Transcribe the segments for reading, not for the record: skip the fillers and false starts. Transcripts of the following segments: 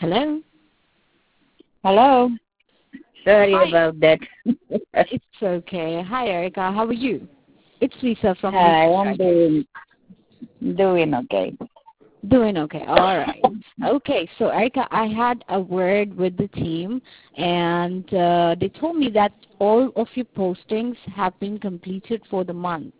Hello? Hello. Sorry Hi. about that. It's okay. Hi, Erica. How are you? It's Lisa from Lisa Hi, I'm Striker. doing okay. Doing okay. All right. Okay, so Erica, I had a word with the team, and they told me that all of your postings have been completed for the month.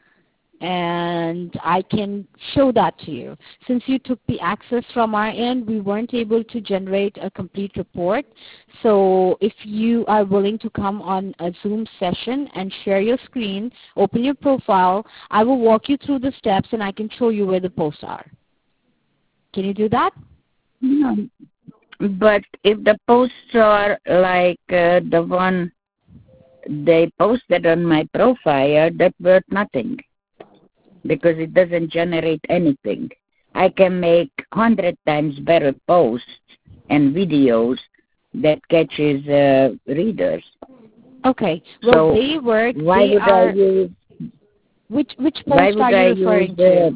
And I can show that to you. Since you took the access from our end, we weren't able to generate a complete report. So if you are willing to come on a Zoom session and share your screen, open your profile, I will walk you through the steps and I can show you where the posts are. Can you do that? No. But if the posts are like the one they posted on my profile, that worth nothing because it doesn't generate anything. I can make 100 times better posts and videos that catches readers. Okay. Well, So why they would I are, use? which Why post are would you I use referring to? the?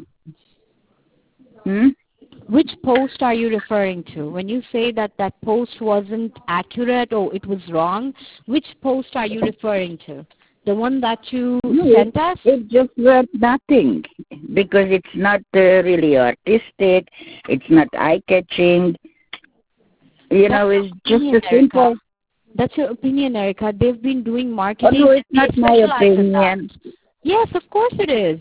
Hmm? Which post are you referring to? When you say that that post wasn't accurate or it was wrong, which post are you referring to? The one that you No, sent us? it just worth nothing because it's not really artistic. It's not eye-catching. That's your It's just opinion, a Erica. simple. That's your opinion, Erica. They've been doing Oh marketing no, and it's they not my specialize in that. opinion Yes, of course it is.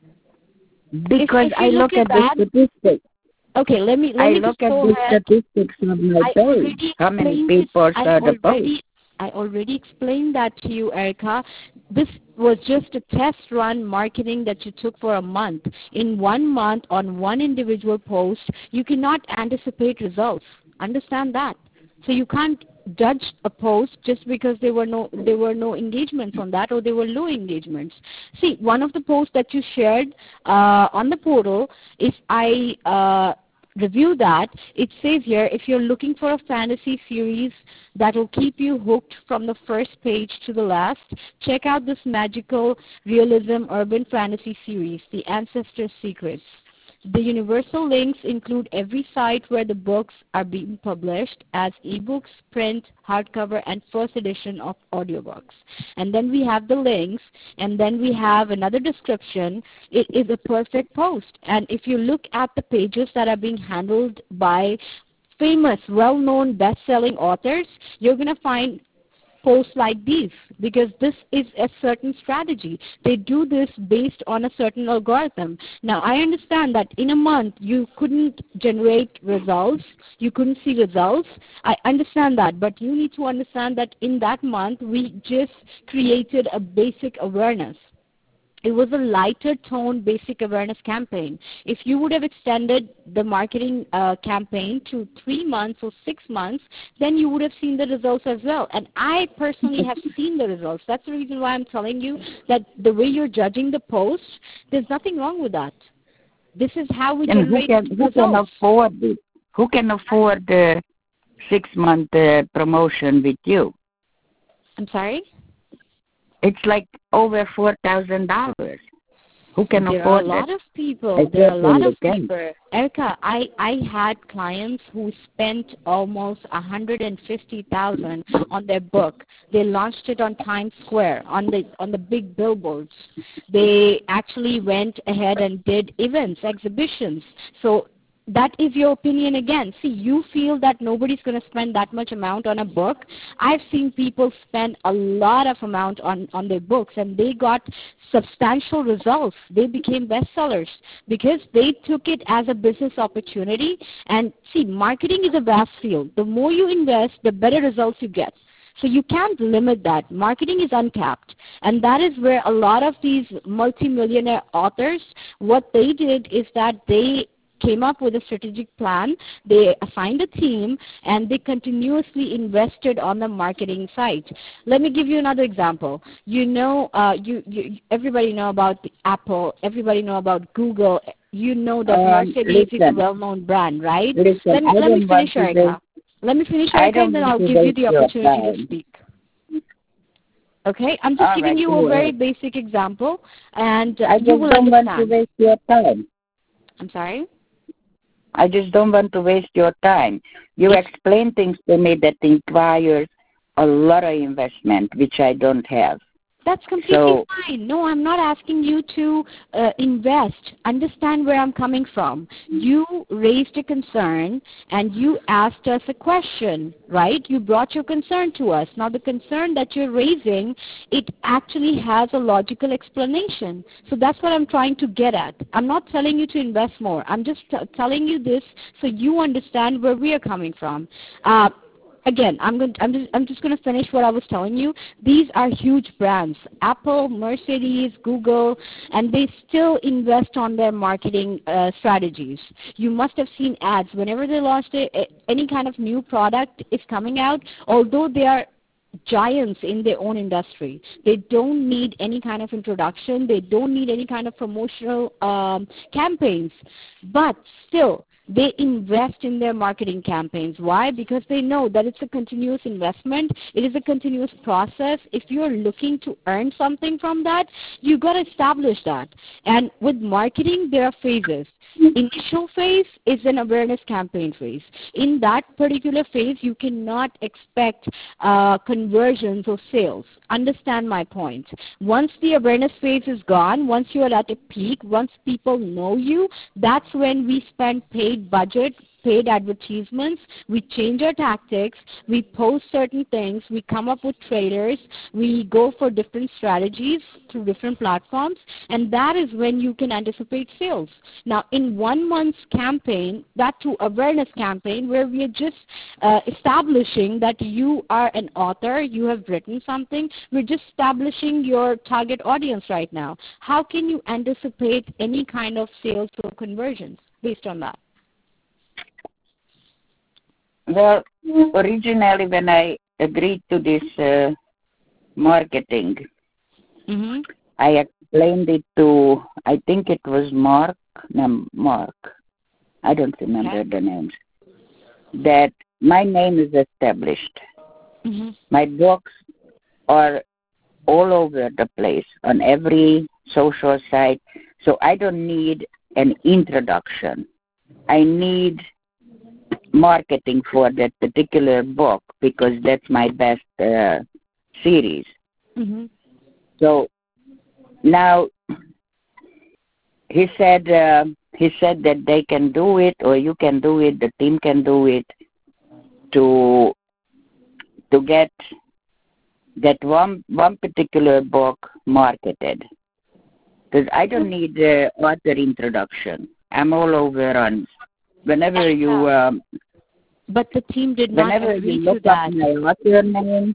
because If I you look look at at the that, statistics. okay, let I me look just at go the ahead. statistics on my I page. already How many explained it. people saw the post? I already explained that to you, Erica. This was just a test run marketing that you took for a month. In 1 month on one individual post, you cannot anticipate results. Understand that. So you can't judge a post just because there were no engagements on that or there were low engagements. See, one of the posts that you shared on the portal, if I review that, it says here, if you're looking for a fantasy series that will keep you hooked from the first page to the last, check out this magical realism urban fantasy series, The Ancestor's Secrets. The universal links include every site where the books are being published as ebooks, print, hardcover, and first edition of audiobooks. And then we have the links, and then we have another description. It is a perfect post. And if you look at the pages that are being handled by famous, well-known, best-selling authors, you're going to find posts like these because this is a certain strategy. They do this based on a certain algorithm. Now, I understand that in a month you couldn't generate results, you couldn't see results. I understand that, but you need to understand that in that month we just created a basic awareness. It was a lighter tone basic awareness campaign. If you would have extended the marketing campaign to 3 months or 6 months, then you would have seen the results as well. And I personally have seen the results. That's the reason why I'm telling you that the way you're judging the post, there's nothing wrong with that. This is how we And generate who can results. afford it? Who can afford the 6-month promotion with you? I'm sorry? It's like over $4,000. Who can There are a afford it? lot of people. I There are a lot of certainly can. people. Erica, I had clients who spent almost 150,000 on their book. They launched it on Times Square on the big billboards. They actually went ahead and did events, exhibitions. So that is your opinion again. See, you feel that nobody's going to spend that much amount on a book. I've seen people spend a lot of amount on their books, and they got substantial results. They became bestsellers because they took it as a business opportunity. And see, marketing is a vast field. The more you invest, the better results you get. So you can't limit that. Marketing is uncapped. And that is where a lot of these multimillionaire authors, what they did is that they came up with a strategic plan, they assigned a team, and they continuously invested on the marketing side. Let me give you another example. Everybody know about Apple, everybody know about Google. You know that Mercedes is a Listen, well-known brand, right? listen, I Let me don't finish, want to Erica. waste, Let me finish, I Erica, don't and then want I'll to give you waste the your opportunity to time. speak. Okay? I'm just All giving right, you a go very ahead. basic example, and I you just will don't want to understand. waste your time. I'm sorry? I just don't want to waste your time. You explain things to me that requires a lot of investment, which I don't have. That's completely fine. No, I'm not asking you to invest. Understand where I'm coming from. You raised a concern and you asked us a question, right? You brought your concern to us. Now, the concern that you're raising, it actually has a logical explanation. So that's what I'm trying to get at. I'm not telling you to invest more. I'm just telling you this so you understand where we are coming from. Again, I'm just going to finish what I was telling you. These are huge brands: Apple, Mercedes, Google, and they still invest on their marketing strategies. You must have seen ads whenever they launch any kind of new product is coming out. Although they are giants in their own industry, they don't need any kind of introduction. They don't need any kind of promotional campaigns, but still they invest in their marketing campaigns. Why? Because they know that it's a continuous investment. It is a continuous process. If you're looking to earn something from that, you got to establish that. And with marketing, there are phases. Initial phase is an awareness campaign phase. In that particular phase, you cannot expect conversions or sales. Understand my point. Once the awareness phase is gone, once you are at a peak, once people know you, that's when we spend paid budget, paid advertisements. We change our tactics. We post certain things. We come up with traders. We go for different strategies through different platforms, and that is when you can anticipate sales. Now, in 1 month's campaign, that too awareness campaign, where we are just establishing that you are an author, you have written something, we're just establishing your target audience right now. How can you anticipate any kind of sales or conversions based on that? Well, originally when I agreed to this marketing, I explained it to, I think it was Mark, I don't remember the names, that my name is established. My books are all over the place, on every social site, so I don't need an introduction. I need marketing for that particular book because that's my best series. So now he said that they can do it, or you can do it, the team can do it, to get that one particular book marketed. Because I don't need author introduction. I'm all over on whenever you. But the team did not agree to that. Whenever you look up my author name,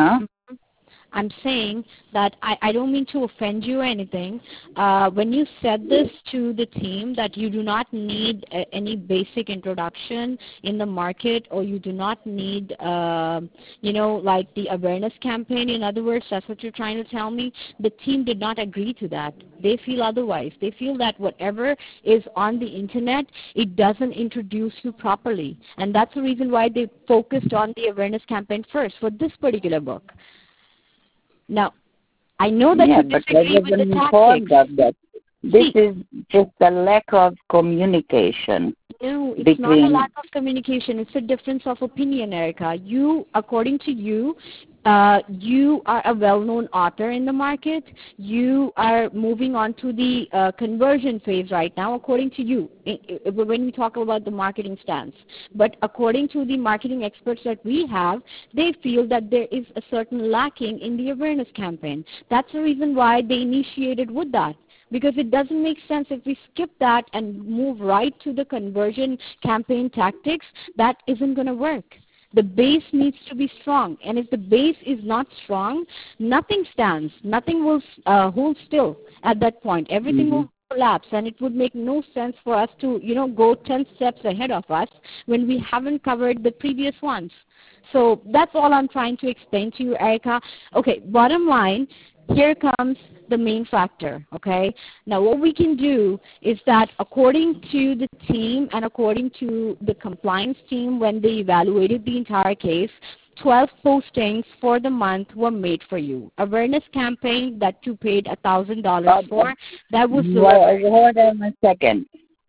I'm saying that I don't mean to offend you or anything. When you said this to the team, that you do not need any basic introduction in the market, or you do not need, like the awareness campaign, in other words, that's what you're trying to tell me, the team did not agree to that. They feel otherwise. They feel that whatever is on the internet, it doesn't introduce you properly. And that's the reason why they focused on the awareness campaign first for this particular book. Now, I know that you disagree with the tactics. This is just a lack of communication. No, it's not a lack of communication. It's a difference of opinion, Erica. You, according to you, you are a well-known author in the market. You are moving on to the conversion phase right now, according to you, when we talk about the marketing stance. But according to the marketing experts that we have, they feel that there is a certain lacking in the awareness campaign. That's the reason why they initiated with that. Because it doesn't make sense if we skip that and move right to the conversion campaign tactics. That isn't going to work. The base needs to be strong. And if the base is not strong, nothing stands. Nothing will hold still at that point. Everything will collapse, and it would make no sense for us to, go 10 steps ahead of us when we haven't covered the previous ones. So that's all I'm trying to explain to you, Erica. Okay, bottom line, here comes the main factor, okay? Now, what we can do is that according to the team and according to the compliance team, when they evaluated the entire case, 12 postings for the month were made for you. Awareness campaign that you paid $1,000 for, that was Hold on a second.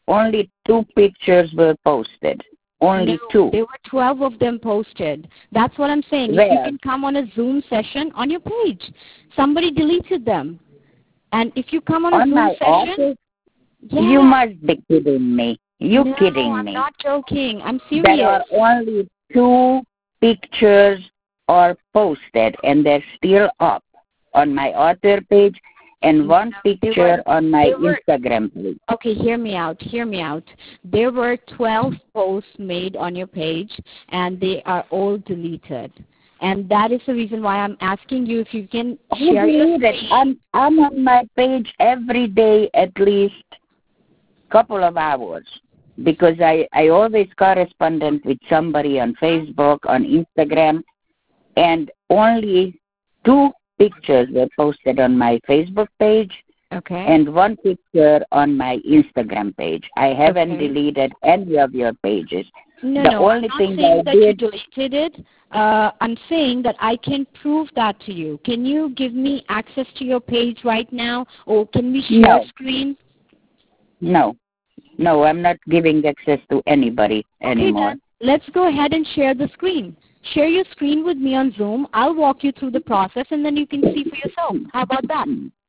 only 2 pictures were posted. Only No, 2. there were 12 of them posted. That's what I'm saying. If you Where? can come on a Zoom session on your page, somebody deleted them. And if you come on a On Zoom my session, office? yeah. You must be kidding me. You No, kidding I'm me. not joking. I'm There serious. are only 2 pictures are posted, and they're still up on my author page and 1 picture on my Instagram page. Okay, hear me out. Hear me out. There were 12 posts made on your page, and they are all deleted. And that is the reason why I'm asking you if you can share your screen. I'm on my page every day at least couple of hours because I always correspondent with somebody on Facebook, on Instagram, and only 2 pictures were posted on my Facebook page. Okay. And 1 picture on my Instagram page. I haven't deleted any of your pages. No, the only I'm not thing saying I that did, you deleted it. I'm saying that I can prove that to you. Can you give me access to your page right now, or can we share screen? No, I'm not giving access to anybody anymore. Okay, then let's go ahead and share the screen. Share your screen with me on Zoom. I'll walk you through the process, and then you can see for yourself. How about that?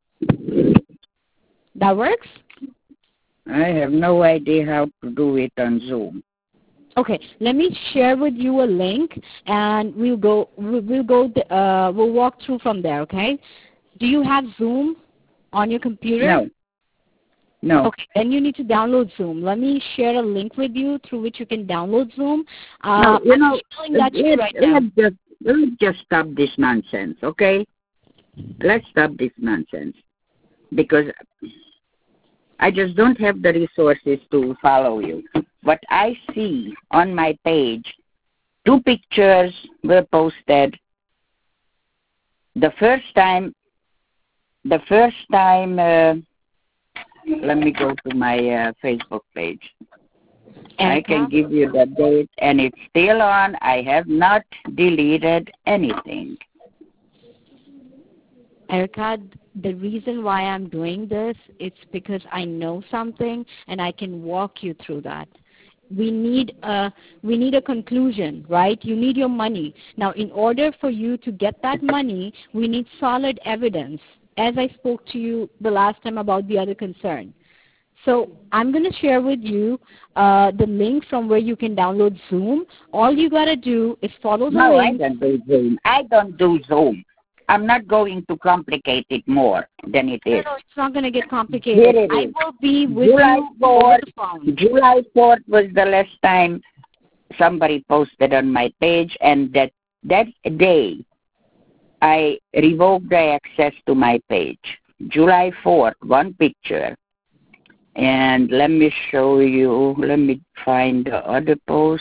That works? I have no idea how to do it on Zoom. Okay, let me share with you a link, and we'll walk through from there. Okay? Do you have Zoom on your computer? No. Okay, then you need to download Zoom. Let me share a link with you through which you can download Zoom. No, I'm emailing that to you right now. Let's just stop this nonsense, okay? Let's stop this nonsense because I just don't have the resources to follow you. What I see on my page, 2 pictures were posted. The first time, let me go to my Facebook page. I can give you the date, and it's still on. I have not deleted anything. Erica, the reason why I'm doing this, it's because I know something, and I can walk you through that. We need a conclusion, right? You need your money. Now, in order for you to get that money, we need solid evidence, as I spoke to you the last time about the other concern. So I'm going to share with you the link from where you can download Zoom. All you got to do is follow the link. No, I don't do Zoom. I don't do Zoom. I'm not going to complicate it more than it is. No, it's not going to get complicated. I will be with July you 4th, over the phone. July 4th was the last time somebody posted on my page, and that day I revoked the access to my page. July 4th, 1 picture. And let me show you, let me find the other post.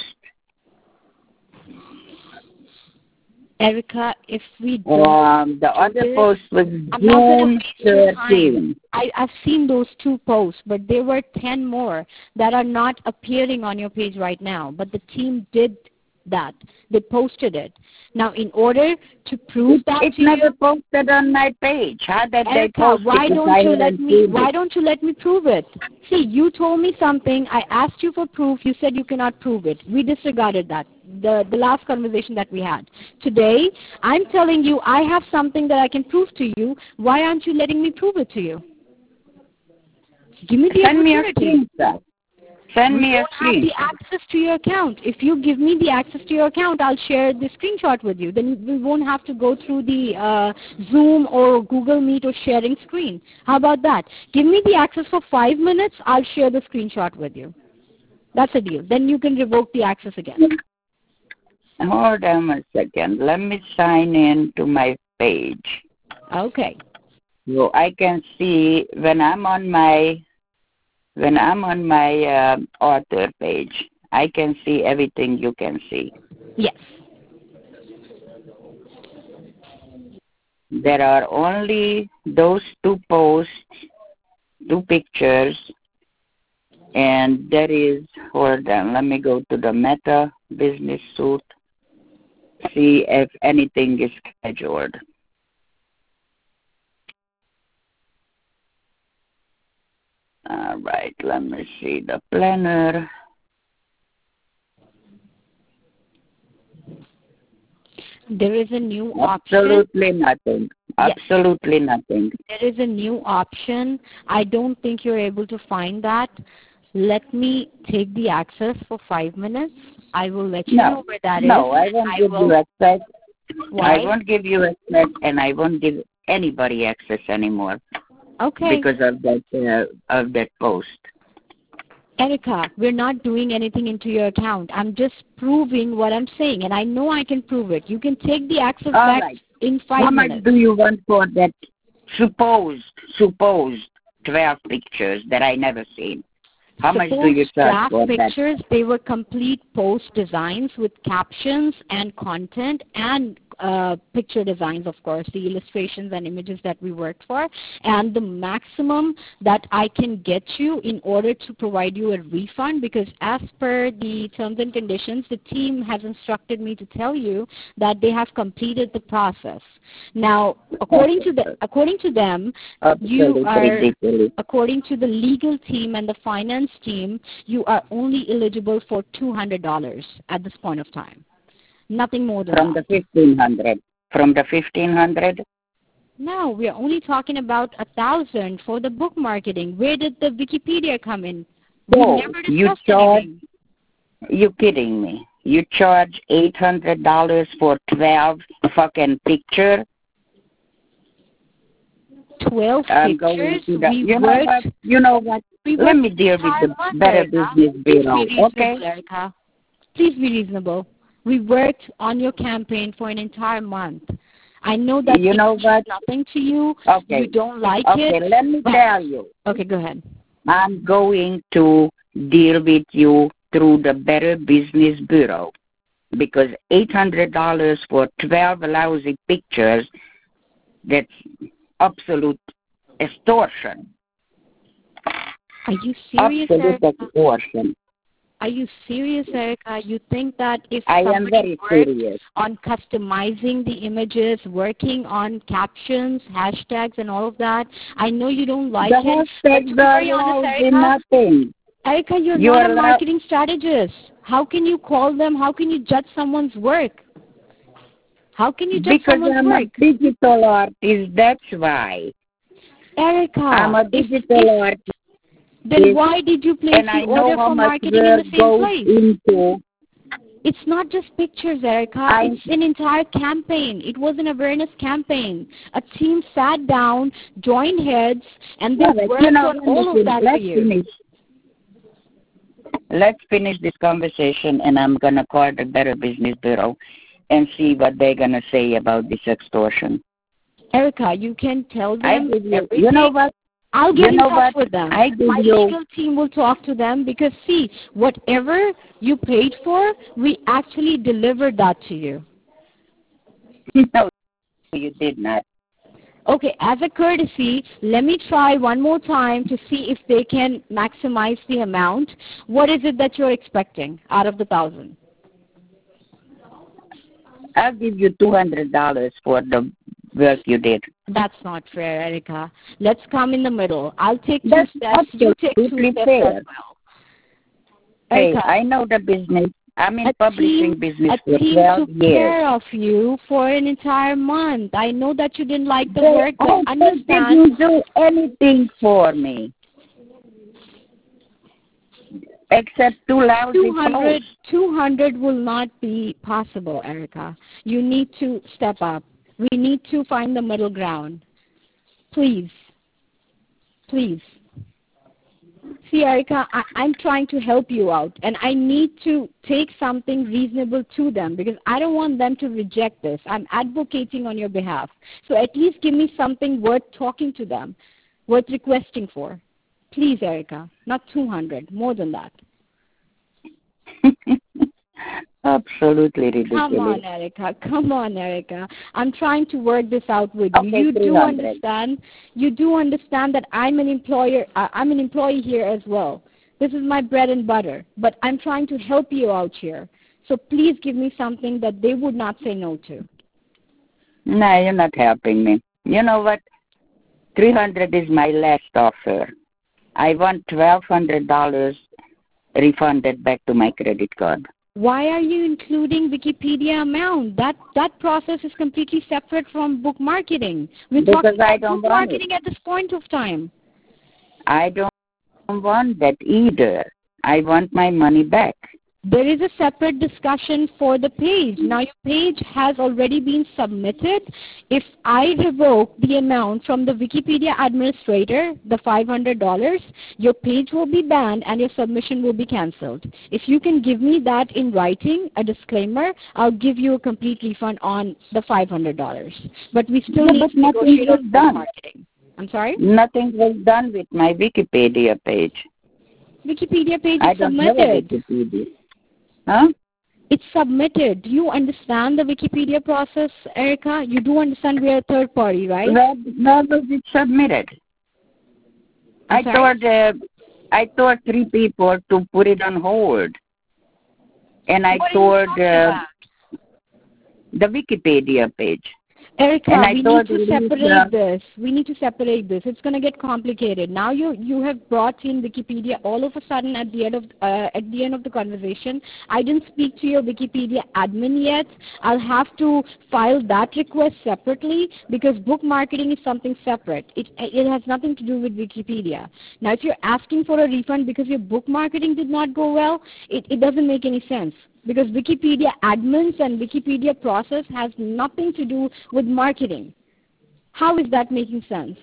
Erica, if we do the other post was I'm not going June to waste your time. 13. I've seen those 2 posts, but there were 10 more that are not appearing on your page right now. But the team did that. They posted it. Now, in order to prove that it's to you, never posted on my page. How did Erica, they post why it? why don't you let me prove it? See, you told me something. I asked you for proof. You said you cannot prove it. We disregarded that. The last conversation that we had. Today, I'm telling you I have something that I can prove to you. Why aren't you letting me prove it to you? Give me the opportunity. Send me a screenshot. Have the access to your account. If you give me the access to your account, I'll share the screenshot with you. Then we won't have to go through the Zoom or Google Meet or sharing screen. How about that? Give me the access for 5 minutes. I'll share the screenshot with you. That's a deal. Then you can revoke the access again. Hold on a second. Let me sign in to my page. Okay. So I can see when I'm on my author page, I can see everything you can see. Yes. There are only those 2 posts, 2 pictures, and there is, hold on, let me go to the Meta Business Suite, see if anything is scheduled. All right, let me see the planner. There is a new option. Absolutely nothing. Yes. Absolutely nothing. There is a new option. I don't think you're able to find that. Let me take the access for 5 minutes. I will let you know where that is. No, I won't give you access. Why? I won't give you access, and I won't give anybody access anymore. Okay. Because of that post. Erica, we're not doing anything into your account. I'm just proving what I'm saying, and I know I can prove it. You can take the access All back right. in 5 How minutes. much do you want for that supposed 12 pictures that I never seen? How much do you charge for pictures, that? They were complete post designs with captions and content and picture designs, of course, the illustrations and images that we worked for. And the maximum that I can get you in order to provide you a refund, because as per the terms and conditions, the team has instructed me to tell you that they have completed the process. Now, according to them, you are, ridiculous. according to the legal team and the finance team, you are only eligible for $200 at this point of time. Nothing more than From that. the 1500. From the 1500? No, we are only talking about 1,000 for the book marketing. Where did the Wikipedia come in? We never discussed anything. You kidding me? You charge $800 for 12 fucking pictures? 12 pictures? You know what? Let me deal with the Better Business Bureau, okay? Erica. Please be reasonable. We worked on your campaign for an entire month. I know that you know what? nothing to you. Okay. You don't like it. Okay, let me tell you. Okay, go ahead. I'm going to deal with you through the Better Business Bureau because $800 for 12 lousy pictures, that's absolute extortion. Are you serious, Absolute Erica? extortion. Are you serious, Erica? You think that if I am somebody very worked serious. on customizing the images, working on captions, hashtags, and all of that, I know you don't like the it. Hashtags but to be honest, Erica, nothing. Erica, you're not a marketing strategist. How can you call them? How can you judge someone's work? How can you judge someone's work? Because I'm a digital artist, that's why. Erica, I'm a digital artist. Then why did you place the order for marketing in the same place? It's not just pictures, Erica. It's an entire campaign. It was an awareness campaign. A team sat down, joined heads, and they worked on all of that for you. Let's finish this conversation, and I'm going to call the Better Business Bureau and see what they're going to say about this extortion. Erica, you can tell them everything. You know what? I'll get in touch with them. My legal team will talk to them because, see, whatever you paid for, we actually delivered that to you. No, you did not. Okay, as a courtesy, let me try one more time to see if they can maximize the amount. What is it that you're expecting out of the 1,000? I'll give you $200 for the work you did. That's not fair, Erica. Let's come in the middle. I'll take 2 steps. You take 2 steps as well. Erica, hey, I know the business. I'm in publishing business for 12 years. A team took care of you for an entire month. I know that you didn't like the work, but understand. Didn't do anything for me. Except 2 lousy posts. 200 will not be possible, Erica. You need to step up. We need to find the middle ground. Please. Please. See, Erica, I'm trying to help you out, and I need to take something reasonable to them because I don't want them to reject this. I'm advocating on your behalf. So at least give me something worth talking to them, worth requesting for. Please, Erica, not 200, more than that. Absolutely ridiculous. Come on, Erica. Come on, Erica. I'm trying to work this out with you. You do understand. You do understand that I'm an employer. I'm an employee here as well. This is my bread and butter. But I'm trying to help you out here. So please give me something that they would not say no to. No, you're not helping me. You know what? 300 is my last offer. I want $1,200 refunded back to my credit card. Why are you including Wikipedia amount? That process is completely separate from book marketing. We're Because talking I about don't book want marketing it. at this point of time. I don't want that either. I want my money back. There is a separate discussion for the page. Now your page has already been submitted. If I revoke the amount from the Wikipedia administrator, the $500, your page will be banned and your submission will be cancelled. If you can give me that in writing, a disclaimer, I'll give you a complete refund on the $500. But we still need to negotiate on book marketing. I'm sorry? Nothing was done with my Wikipedia page. Wikipedia page I is don't submitted. have a Wikipedia. Huh? It's submitted. Do you understand the Wikipedia process, Erica? You do understand we are a third party, right? Where was it submitted? I told 3 people to put it on hold. And I told the Wikipedia page. Erica, we need to separate this. We need to separate this. It's going to get complicated. Now you have brought in Wikipedia all of a sudden at the end of the conversation. I didn't speak to your Wikipedia admin yet. I'll have to file that request separately because book marketing is something separate. It has nothing to do with Wikipedia. Now, if you're asking for a refund because your book marketing did not go well, it doesn't make any sense. Because Wikipedia admins and Wikipedia process has nothing to do with marketing. How is that making sense?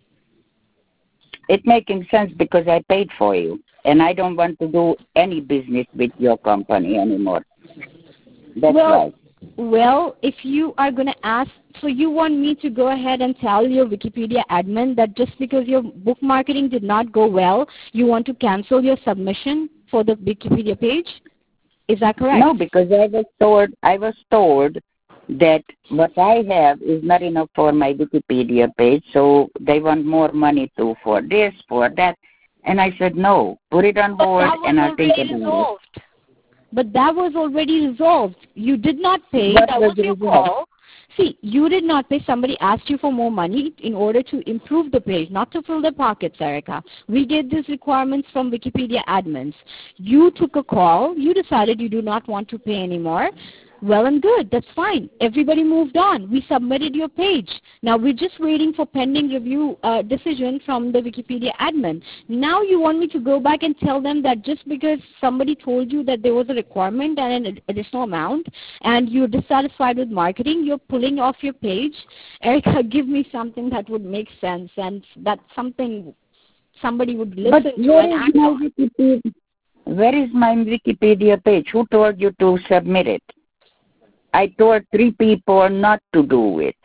It's making sense because I paid for you, and I don't want to do any business with your company anymore. That's right. Well, if you are going to ask, so you want me to go ahead and tell your Wikipedia admin that just because your book marketing did not go well, you want to cancel your submission for the Wikipedia page? Is that correct? No, because I was told that what I have is not enough for my Wikipedia page, so they want more money too for this, for that. And I said, no, put it on hold and I'll think about it. But that was already resolved. You did not pay. That was your call. See, you did not pay. Somebody asked you for more money in order to improve the page, not to fill their pockets, Erica. We get these requirements from Wikipedia admins. You took a call. You decided you do not want to pay anymore. Well and good. That's fine. Everybody moved on. We submitted your page. Now we're just waiting for pending review decision from the Wikipedia admin. Now you want me to go back and tell them that just because somebody told you that there was a requirement and an additional amount and you're dissatisfied with marketing, you're pulling off your page? Erica, give me something that would make sense and that's something somebody would listen to and act on. Where is my Wikipedia page? Who told you to submit it? I told 3 people not to do it.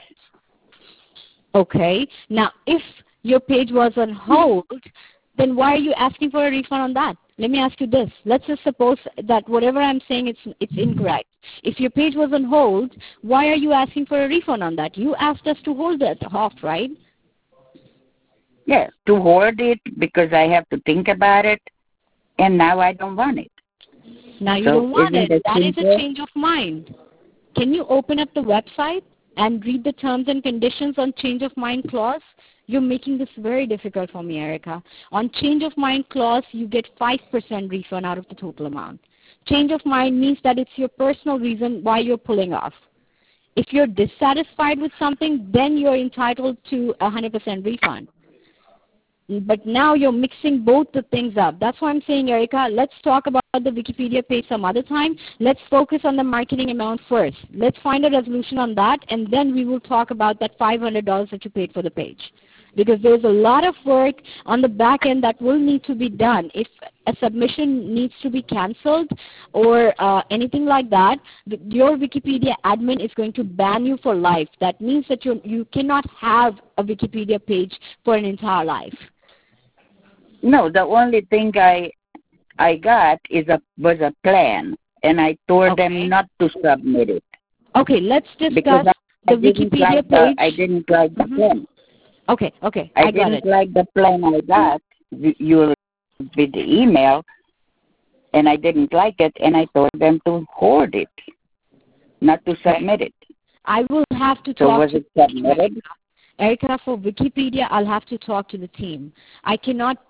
Okay. Now, if your page was on hold, then why are you asking for a refund on that? Let me ask you this. Let's just suppose that whatever I'm saying, it's incorrect. If your page was on hold, why are you asking for a refund on that? You asked us to hold it off, right? Yeah, to hold it because I have to think about it, and now I don't want it. Now you don't want it. That is a change of mind. Can you open up the website and read the terms and conditions on change of mind clause? You're making this very difficult for me, Erica. On change of mind clause, you get 5% refund out of the total amount. Change of mind means that it's your personal reason why you're pulling off. If you're dissatisfied with something, then you're entitled to 100% refund. But now you're mixing both the things up. That's why I'm saying, Erica, let's talk about the Wikipedia page some other time. Let's focus on the marketing amount first. Let's find a resolution on that, and then we will talk about that $500 that you paid for the page. Because there's a lot of work on the back end that will need to be done. If a submission needs to be canceled or anything like that, your Wikipedia admin is going to ban you for life. That means that you cannot have a Wikipedia page for an entire life. No, the only thing I got was a plan, and I told them not to submit it. Okay, let's discuss the Wikipedia page. I didn't like the plan. Okay, I got it. I didn't like the plan I got with the email, and I didn't like it, and I told them to hold it, not to submit it. I will have to so talk was to it submitted? Erica, for Wikipedia, I'll have to talk to the team. I cannot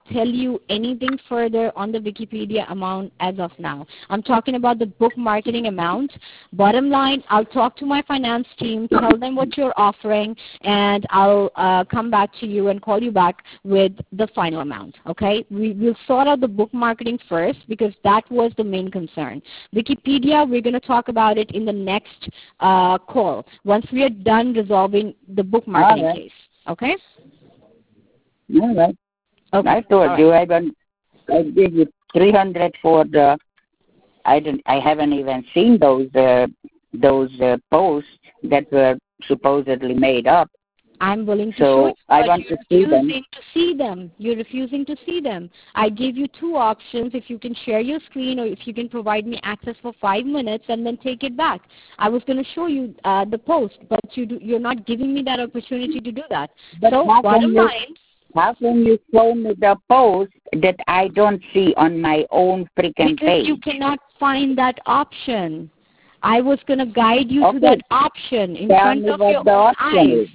tell you anything further on the Wikipedia amount as of now. I'm talking about the book marketing amount. Bottom line, I'll talk to my finance team, tell them what you're offering, and I'll come back to you and call you back with the final amount, okay? We'll sort out the book marketing first because that was the main concern. Wikipedia, we're going to talk about it in the next call once we are done resolving the book marketing case, okay? All right. Okay. I told you I give you 300 for the. I haven't even seen those posts that were supposedly made up. I'm willing to so show you, I want to see them. You're refusing to see them. I gave you two options. If you can share your screen or if you can provide me access for 5 minutes and then take it back. I was going to show you the post, but you're not giving me that opportunity to do that. But so bottom line. How can you show me the post that I don't see on my own freaking page? Because you cannot find that option. I was going to guide you to that option in front of your own eyes.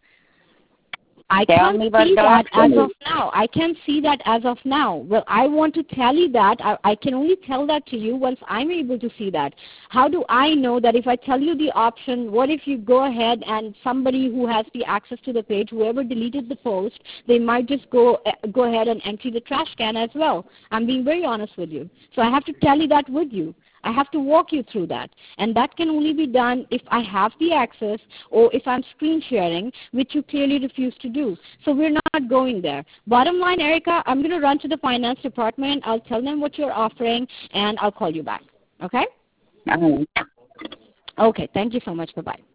I can't see that as of now. I can't see that as of now. Well, I want to tell you that. I can only tell that to you once I'm able to see that. How do I know that if I tell you the option, what if you go ahead and somebody who has the access to the page, whoever deleted the post, they might just go ahead and empty the trash can as well. I'm being very honest with you. So I have to tell you that with you. I have to walk you through that. And that can only be done if I have the access or if I'm screen sharing, which you clearly refuse to do. So we're not going there. Bottom line, Erica, I'm going to run to the finance department. I'll tell them what you're offering, and I'll call you back. Okay? Okay. Thank you so much. Bye-bye.